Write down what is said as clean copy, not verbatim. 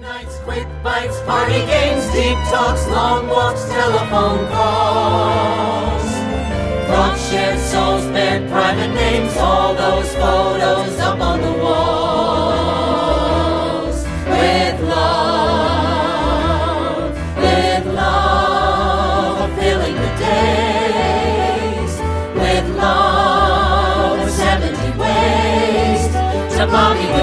Nights, quick bites, party games, deep talks, long walks, telephone calls. Thoughts, shared souls, bared private names, all those photos up on the walls. With love, filling the days. With love, 70 ways to bobby.